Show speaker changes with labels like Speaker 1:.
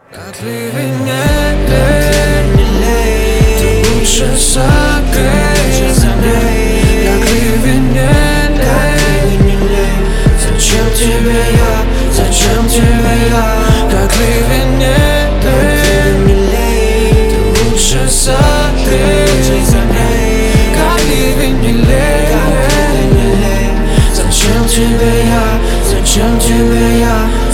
Speaker 1: Как ливень, ты лучше согрей меня. Как ливень, зачем тебе я, зачем тебе я? Как ливень, ты лучше согрей меня. Как ливень, зачем тебе я, зачем тебе я?